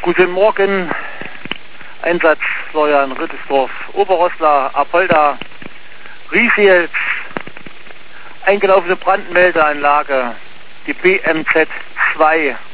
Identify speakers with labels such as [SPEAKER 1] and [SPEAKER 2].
[SPEAKER 1] Guten Morgen, Einsatzsteuern Rittesdorf, Oberrosslar, Apolda, Riesels, eingelaufene Brandmeldeanlage, die BMZ 2.